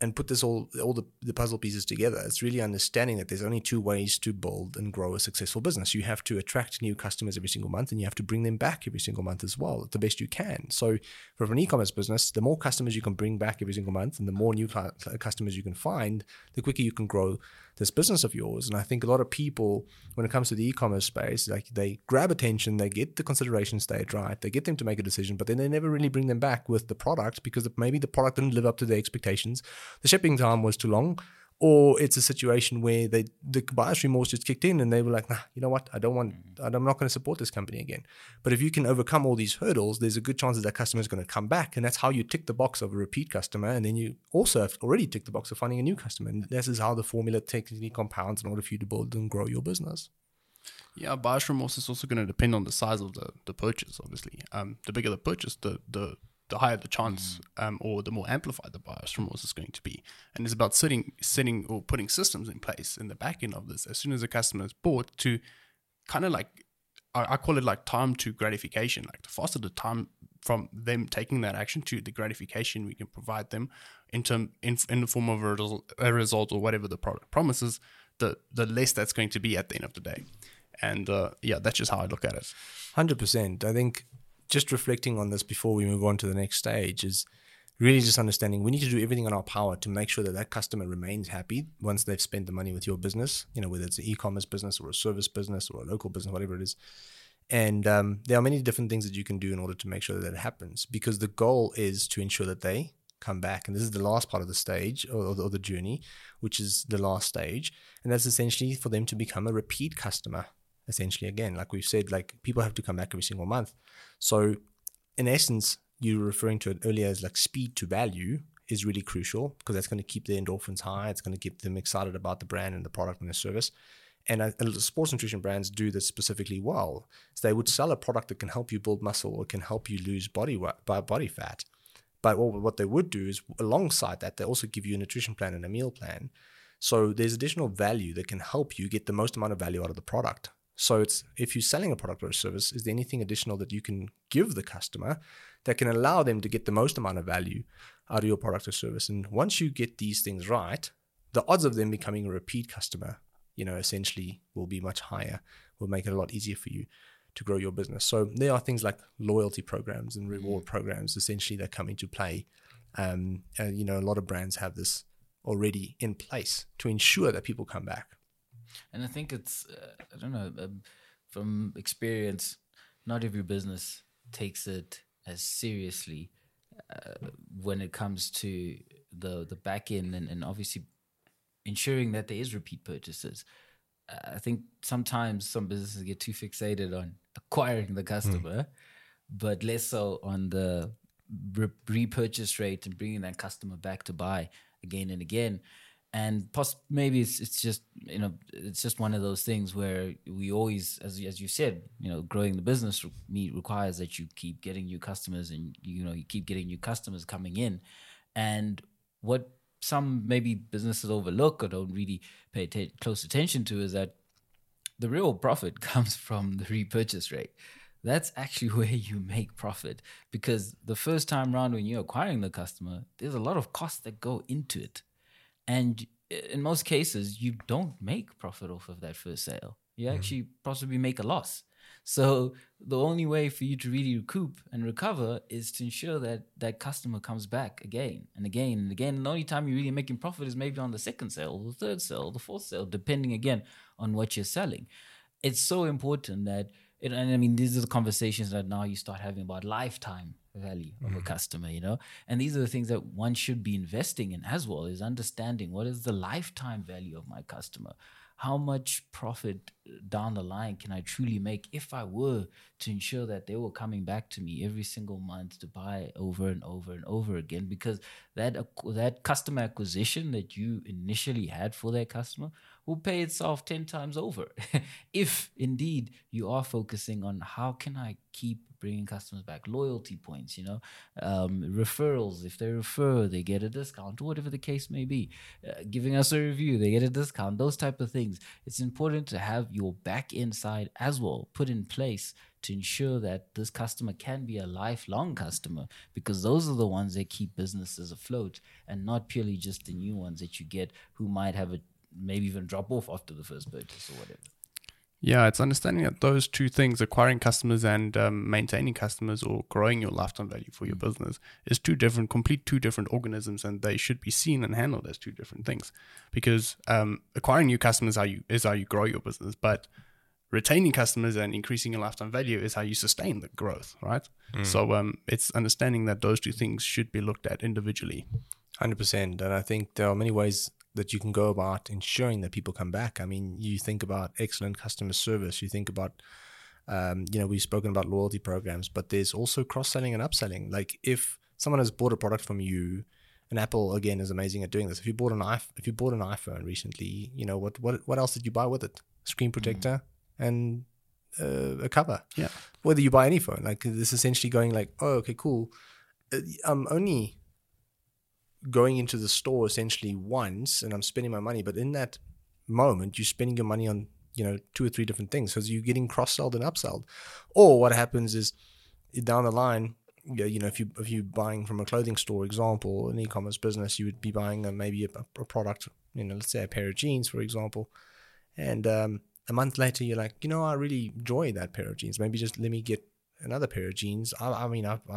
and put this all the puzzle pieces together, it's really understanding that there's only two ways to build and grow a successful business. You have to attract new customers every single month, and you have to bring them back every single month as well, the best you can. So for an e-commerce business, the more customers you can bring back every single month and the more new customers you can find, the quicker you can grow this business of yours. And I think a lot of people, when it comes to the e-commerce space, like they grab attention, they get the consideration stage right, they get them to make a decision, but then they never really bring them back with the product because maybe the product didn't live up to their expectations, the shipping time was too long, or it's a situation where the buyer's remorse just kicked in and they were like, nah, you know what, I'm not going to support this company again. But if you can overcome all these hurdles, there's a good chance that customer is going to come back, and that's how you tick the box of a repeat customer, and then you also have already ticked the box of finding a new customer. And this is how the formula technically compounds in order for you to build and grow your business. Yeah, buyer's remorse is also going to depend on the size of the purchase, obviously. The bigger the purchase, the higher the chance, or the more amplified the buyer's remorse is going to be. And it's about setting or putting systems in place in the back end of this as soon as a customer is bought, to kind of like, I call it like time to gratification. Like the faster the time from them taking that action to the gratification we can provide them in the form of a result or whatever the product promises, the less that's going to be at the end of the day. And that's just how I look at it. 100%. I think just reflecting on this before we move on to the next stage is really just understanding we need to do everything in our power to make sure that customer remains happy once they've spent the money with your business, whether it's an e-commerce business or a service business or a local business, whatever it is. And there are many different things that you can do in order to make sure that happens, because the goal is to ensure that they come back. And this is the last part of the stage or the journey, which is the last stage. And that's essentially for them to become a repeat customer. Essentially, again, like we've said, like people have to come back every single month. So in essence, you were referring to it earlier as like speed to value is really crucial, because that's going to keep their endorphins high. It's going to keep them excited about the brand and the product and the service. And sports nutrition brands do this specifically well. So they would sell a product that can help you build muscle or can help you lose body fat. But what they would do is alongside that, they also give you a nutrition plan and a meal plan. So there's additional value that can help you get the most amount of value out of the product. So it's, if you're selling a product or a service, is there anything additional that you can give the customer that can allow them to get the most amount of value out of your product or service? And once you get these things right, the odds of them becoming a repeat customer, essentially will be much higher, will make it a lot easier for you to grow your business. So there are things like loyalty programs and reward programs essentially that come into play. A lot of brands have this already in place to ensure that people come back. And I think it's, from experience, not every business takes it as seriously when it comes to the back end and obviously ensuring that there is repeat purchases. I think sometimes some businesses get too fixated on acquiring the customer, but less so on the repurchase rate and bringing that customer back to buy again and again. And maybe it's just it's just one of those things where we always, as you said, growing the business requires that you keep getting new customers, and you keep getting new customers coming in. And what some maybe businesses overlook or don't really pay close attention to is that the real profit comes from the repurchase rate. That's actually where you make profit, because the first time around when you're acquiring the customer, there's a lot of costs that go into it. And in most cases, you don't make profit off of that first sale. You actually possibly make a loss. So the only way for you to really recoup and recover is to ensure that that customer comes back again and again and again. And the only time you're really making profit is maybe on the second sale, the third sale, the fourth sale, depending again on what you're selling. It's so important that, these are the conversations that now you start having about lifetime value of a customer, and these are the things that one should be investing in as well, is understanding what is the lifetime value of my customer. How much profit down the line can I truly make if I were to ensure that they were coming back to me every single month to buy over and over and over again? Because that customer acquisition that you initially had for that customer will pay itself 10 times over if indeed you are focusing on how can I keep bringing customers back, loyalty points, referrals. If they refer, they get a discount, or whatever the case may be. Giving us a review, they get a discount, those type of things. It's important to have your back end side as well put in place to ensure that this customer can be a lifelong customer, because those are the ones that keep businesses afloat, and not purely just the new ones that you get who might have maybe even drop off after the first purchase or whatever. Yeah, it's understanding that those two things, acquiring customers and maintaining customers or growing your lifetime value for your business, is two different organisms, and they should be seen and handled as two different things. Because acquiring new customers is how you grow your business, but retaining customers and increasing your lifetime value is how you sustain the growth, right? So it's understanding that those two things should be looked at individually. 100%. And I think there are many ways that you can go about ensuring that people come back. I mean, you think about excellent customer service. You think about, we've spoken about loyalty programs, but there's also cross-selling and upselling. Like if someone has bought a product from you, and Apple again is amazing at doing this. If you bought an iPhone recently, what else did you buy with it? Screen protector and a cover. Yeah. Whether you buy any phone, like this is essentially going like, oh, okay, cool. I'm only going into the store essentially once and I'm spending my money, but in that moment you're spending your money on 2 or 3 different things, so you're getting cross-sold and upsold. Or what happens is down the line, if you're buying from a clothing store, example, an e-commerce business, you would be buying maybe a product, let's say a pair of jeans, for example, and a month later you're like, I really enjoy that pair of jeans, maybe just let me get another pair of jeans. I've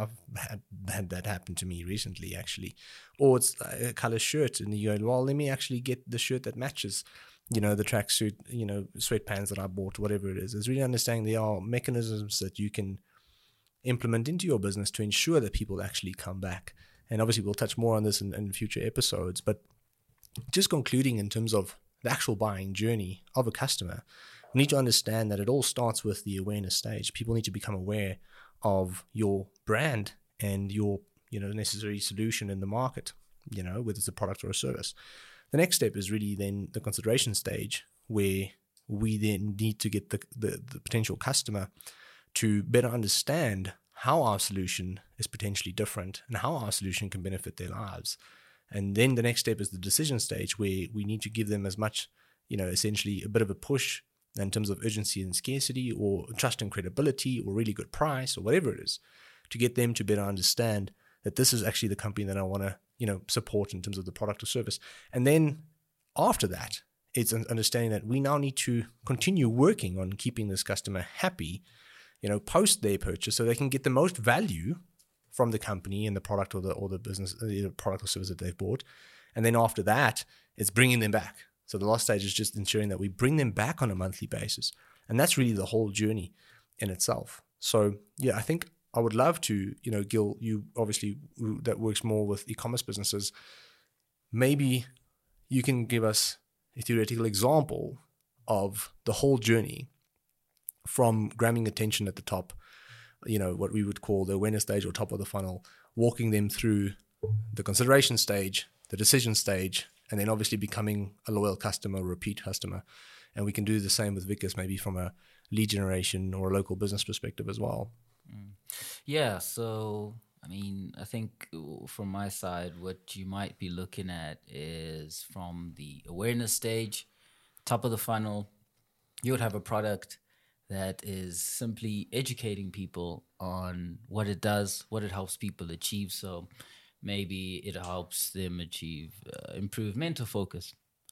had that happen to me recently, actually. Or it's a color shirt, and you go, well, let me actually get the shirt that matches, the tracksuit, sweatpants that I bought, whatever it is. It's really understanding there are mechanisms that you can implement into your business to ensure that people actually come back. And obviously we'll touch more on this in future episodes, but just concluding in terms of the actual buying journey of a customer, we need to understand that it all starts with the awareness stage. People need to become aware of your brand and your necessary solution in the market, whether it's a product or a service. The next step is really then the consideration stage, where we then need to get the potential customer to better understand how our solution is potentially different and how our solution can benefit their lives. And then the next step is the decision stage, where we need to give them as much, essentially a bit of a push in terms of urgency and scarcity, or trust and credibility, or really good price, or whatever it is, to get them to better understand that this is actually the company that I want to, support in terms of the product or service. And then after that, it's understanding that we now need to continue working on keeping this customer happy, post their purchase, so they can get the most value from the company and the product or the business, the product or service that they've bought. And then after that, it's bringing them back. So the last stage is just ensuring that we bring them back on a monthly basis. And that's really the whole journey in itself. So yeah, I think I would love to, Gil, you obviously that works more with e-commerce businesses. Maybe you can give us a theoretical example of the whole journey from grabbing attention at the top, what we would call the awareness stage or top of the funnel, walking them through the consideration stage, the decision stage, and then obviously becoming a loyal customer, repeat customer. And we can do the same with Vicus, maybe from a lead generation or a local business perspective as well. Yeah, so I think from my side, what you might be looking at is from the awareness stage, top of the funnel, you would have a product that is simply educating people on what it does, what it helps people achieve. So maybe it helps them achieve improved mental focus,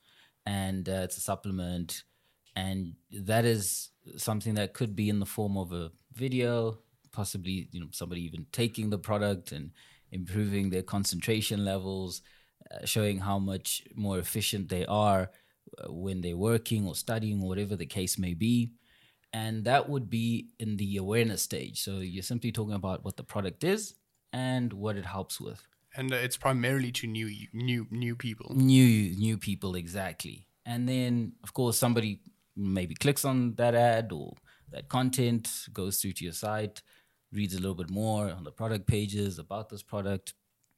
and it's a supplement, and that is something that could be in the form of a video, possibly somebody even taking the product and improving their concentration levels, showing how much more efficient they are when they're working or studying or whatever the case may be. And that would be in the awareness stage. So you're simply talking about what the product is and what it helps with. And it's primarily to new people. New people, exactly. And then, of course, somebody maybe clicks on that ad or that content, goes through to your site, reads a little bit more on the product pages about this product,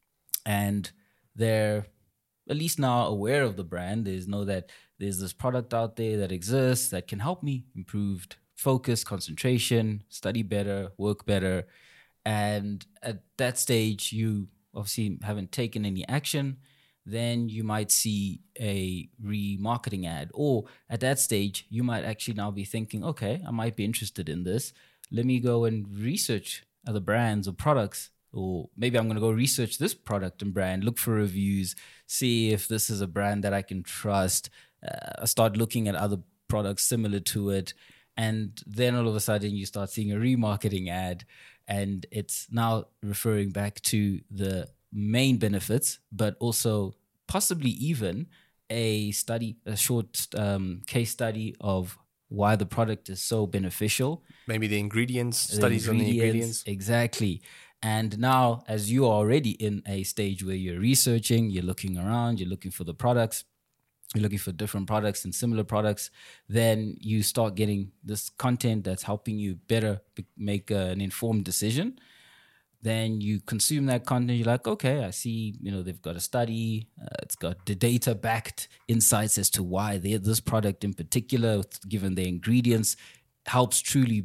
and they're at least now aware of the brand. They know that there's this product out there that exists that can help me improve focus, concentration, study better, work better. And at that stage, you obviously haven't taken any action. Then you might see a remarketing ad. Or at that stage, you might actually now be thinking, okay, I might be interested in this. Let me go and research other brands or products. Or maybe I'm going to go research this product and brand, look for reviews, see if this is a brand that I can trust. Start looking at other products similar to it. And then all of a sudden you start seeing a remarketing ad, and it's now referring back to the main benefits, but also possibly even a short case study of why the product is so beneficial. Maybe the ingredients, studies on the ingredients. Exactly. And now, as you are already in a stage where you're researching, you're looking around, you're looking for the products, you're looking for different products and similar products, then you start getting this content that's helping you better make an informed decision. Then you consume that content. You're like, okay, I see, they've got a study. It's got the data-backed insights as to why this product in particular, given the ingredients, helps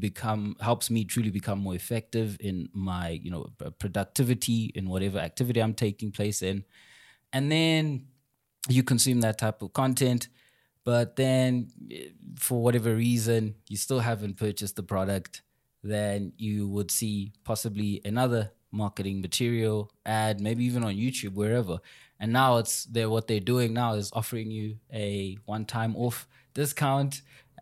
me truly become more effective in my, productivity in whatever activity I'm taking place in. And then you consume that type of content, but then for whatever reason, you still haven't purchased the product. Then you would see possibly another marketing material ad, maybe even on YouTube, wherever. And now what they're doing now is offering you a one-time off discount,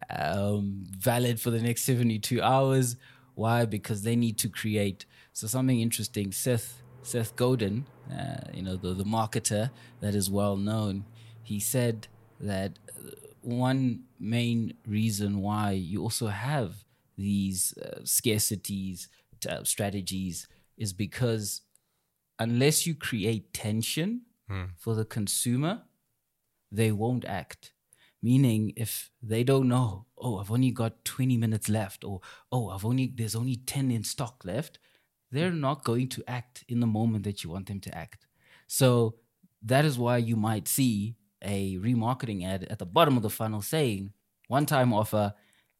valid for the next 72 hours. Why? Because they need to create something interesting. Seth Godin, the marketer that is well known, he said that one main reason why you also have these scarcities strategies is because unless you create tension for the consumer, they won't act. Meaning, if they don't know, I've only got 20 minutes left, or there's only 10 in stock left, they're not going to act in the moment that you want them to act. So that is why you might see a remarketing ad at the bottom of the funnel saying, one-time offer,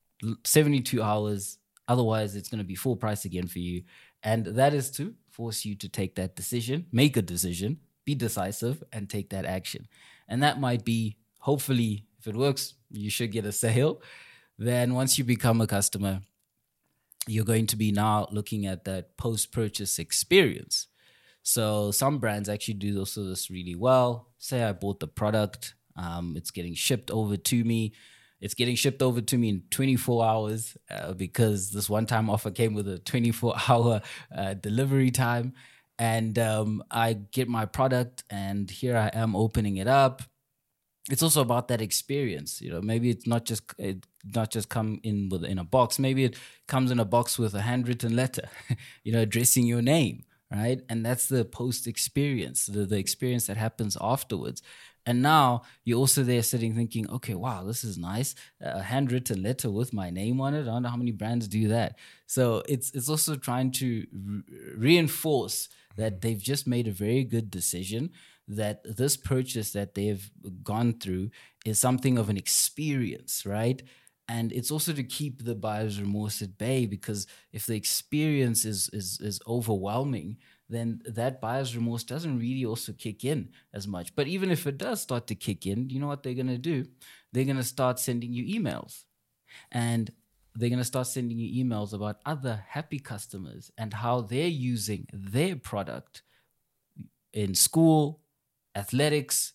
72 hours, otherwise it's going to be full price again for you. And that is to force you to take that decision, make a decision, be decisive, and take that action. And that might be, hopefully, if it works, you should get a sale. Then once you become a customer, you're going to be now looking at that post-purchase experience. So some brands actually do also this really well. Say I bought the product, it's getting shipped over to me. It's getting shipped over to me in 24 hours because this one-time offer came with a 24-hour delivery time. And I get my product, and here I am opening it up. It's also about that experience. Maybe it's not just come in a box. Maybe it comes in a box with a handwritten letter, addressing your name, right? And that's the post experience, the experience that happens afterwards. And now you're also there sitting thinking, okay, wow, this is nice. A handwritten letter with my name on it. I don't know how many brands do that. So it's also trying to reinforce that they've just made a very good decision, that this purchase that they've gone through is something of an experience, right? And it's also to keep the buyer's remorse at bay, because if the experience is overwhelming, then that buyer's remorse doesn't really also kick in as much. But even if it does start to kick in, you know what they're going to do? They're going to start sending you emails. And they're going to start sending you emails about other happy customers and how they're using their product in school, athletics,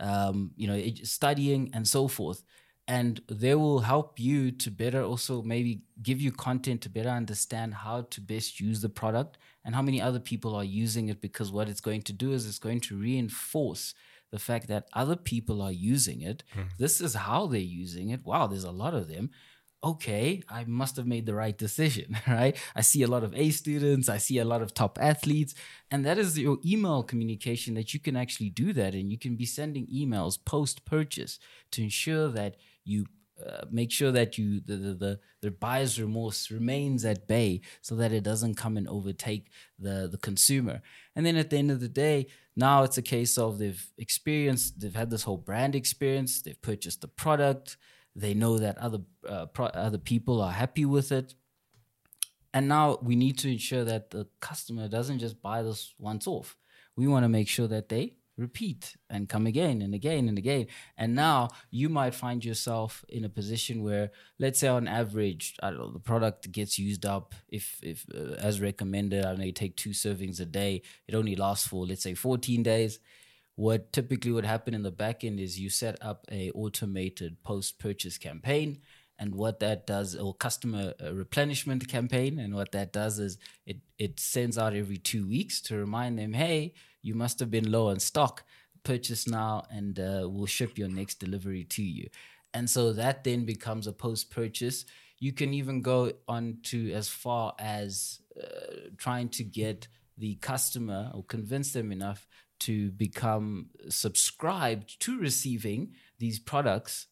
studying, and so forth. And they will help you to better also maybe give you content to better understand how to best use the product and how many other people are using it, because what it's going to do is it's going to reinforce the fact that other people are using it. This is how they're using it. Wow, there's a lot of them. Okay, I must have made the right decision, right? I see a lot of A students, I see a lot of top athletes, and that is your email communication, that you can actually do that, and you can be sending emails post-purchase to ensure that you make sure that the buyer's remorse remains at bay, so that it doesn't come and overtake the consumer. And then at the end of the day, now it's a case of they've had this whole brand experience, they've purchased the product, They know that other people are happy with it. And now we need to ensure that the customer doesn't just buy this once off. We want to make sure that they repeat and come again and again and again. And now you might find yourself in a position where, let's say on average, I don't know, the product gets used up if as recommended. I don't know, you take 2 servings a day. It only lasts for, let's say, 14 days. What typically would happen in the back end is you set up a automated post-purchase campaign. And what that does, or customer replenishment campaign, and what that does is it sends out every 2 weeks to remind them, hey, you must have been low on stock. Purchase now, and we'll ship your next delivery to you. And so that then becomes a post-purchase. You can even go on to as far as trying to get the customer or convince them enough to become subscribed to receiving these products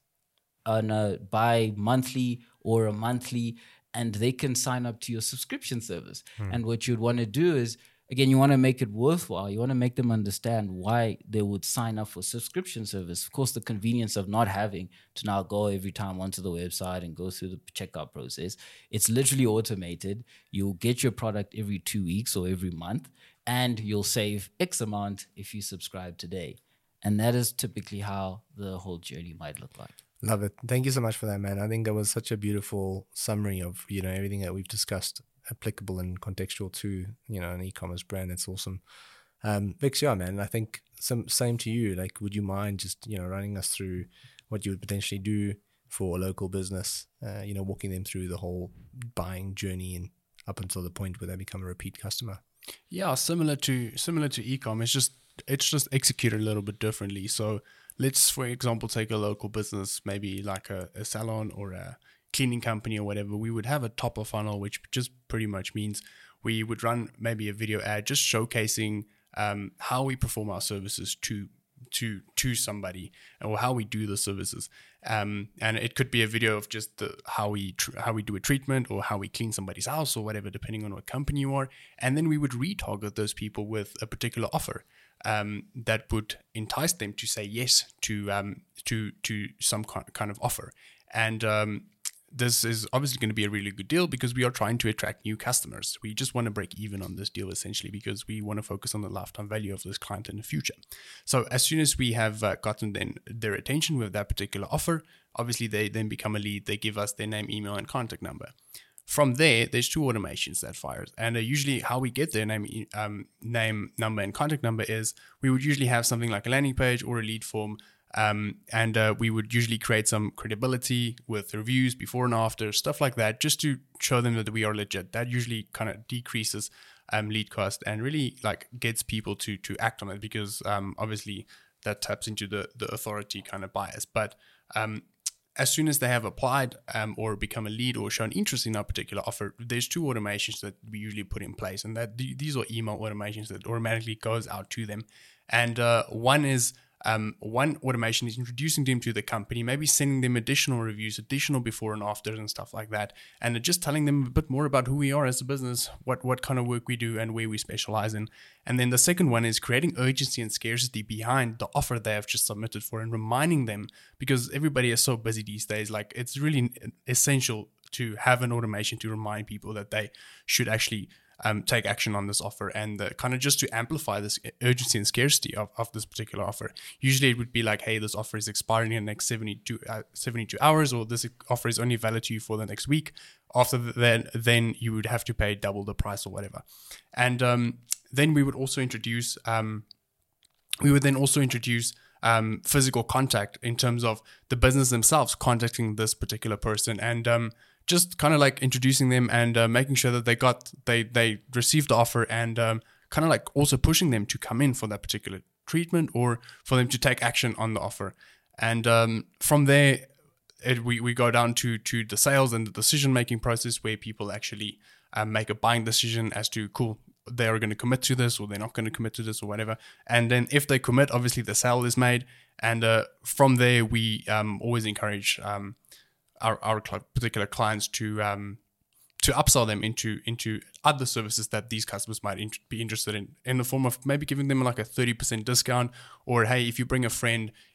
on a bi-monthly or a monthly, and they can sign up to your subscription service. And what you'd want to do is, again, you want to make it worthwhile. You want to make them understand why they would sign up for subscription service. Of course, the convenience of not having to now go every time onto the website and go through the checkout process. It's literally automated. You'll get your product every 2 weeks or every month, and you'll save X amount if you subscribe today. And that is typically how the whole journey might look like. Love it. Thank you so much for that, man. I think that was such a beautiful summary of, everything that we've discussed, applicable and contextual to, an e-commerce brand. It's awesome. Vix, yeah, man, I think same to you. Like, would you mind just, running us through what you would potentially do for a local business, walking them through the whole buying journey and up until the point where they become a repeat customer? Yeah, similar to e-com. It's just executed a little bit differently. So let's, for example, take a local business, maybe like a salon or a cleaning company or whatever. We would have a top of funnel, which just pretty much means we would run maybe a video ad just showcasing how we perform our services to somebody, or how we do the services. And it could be a video of just how we do a treatment, or how we clean somebody's house, or whatever, depending on what company you are. And then we would retarget those people with a particular offer that would entice them to say yes to some kind of offer. And this is obviously going to be a really good deal, because we are trying to attract new customers. We just want to break even on this deal, essentially, because we want to focus on the lifetime value of this client in the future. So as soon as we have gotten their attention with that particular offer, obviously they then become a lead. They give us their name, email, and contact number. From there, there's 2 automations that fires. And usually how we get their name, number, and contact number is we would usually have something like a landing page or a lead form. And we would usually create some credibility with reviews before and after, stuff like that, just to show them that we are legit. That usually kind of decreases lead cost and really like gets people to act on it, because obviously that taps into the authority kind of bias. But as soon as they have applied or become a lead or shown interest in our particular offer, there's 2 automations that we usually put in place, and that these are email automations that automatically goes out to them. And one automation is introducing them to the company, maybe sending them additional reviews, additional before and afters and stuff like that, and just telling them a bit more about who we are as a business, what kind of work we do and where we specialize in. And then the second one is creating urgency and scarcity behind the offer they have just submitted for, and reminding them, because everybody is so busy these days, like it's really essential to have an automation to remind people that they should actually take action on this offer, and kind of just to amplify this urgency and scarcity of this particular offer. Usually it would be like, hey, this offer is expiring in the next 72 hours, or this offer is only valid to you for the next week. After that, then you would have to pay double the price or whatever. And then we would also introduce physical contact, in terms of the business themselves contacting this particular person, and just kind of like introducing them and making sure that they received the offer, and kind of like also pushing them to come in for that particular treatment, or for them to take action on the offer. And from there, we go down to the sales and the decision-making process, where people actually make a buying decision as to, cool, they are going to commit to this, or they're not going to commit to this, or whatever. And then if they commit, obviously the sale is made. And from there, we always encourage our particular clients to upsell them into other services that these customers might be interested in the form of maybe giving them like a 30% discount, or hey, if you bring a friend,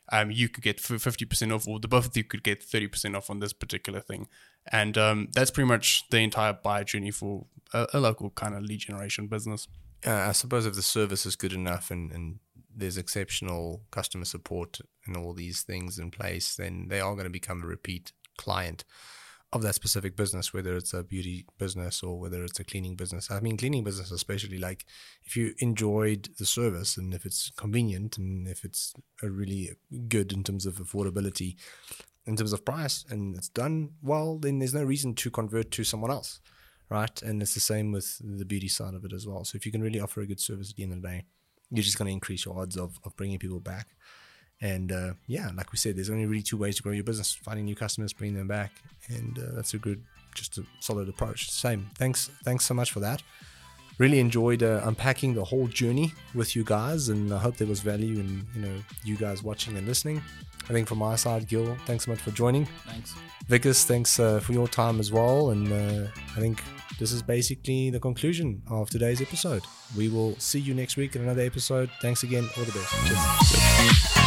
you could get 50% off, or the both of you could get 30% off on this particular thing. And that's pretty much the entire buyer journey for a local kind of lead generation business. I suppose if the service is good enough and there's exceptional customer support and all these things in place, then they are going to become a repeat client of that specific business, whether it's a beauty business or whether it's a cleaning business. I mean, cleaning business especially, like if you enjoyed the service and if it's convenient and if it's a really good in terms of affordability, in terms of price, and it's done well, then there's no reason to convert to someone else, right? And it's the same with the beauty side of it as well. So if you can really offer a good service at the end of the day, you're just going to increase your odds of bringing people back. And like we said, there's only really two ways to grow your business: finding new customers, bringing them back, and that's just a solid approach. Same. Thanks so much for that. Really enjoyed unpacking the whole journey with you guys, and I hope there was value in you guys watching and listening. I think from my side, Gil, thanks so much for joining. Thanks. Vickers, thanks for your time as well. And I think this is basically the conclusion of today's episode. We will see you next week in another episode. Thanks again. All the best. Cheers.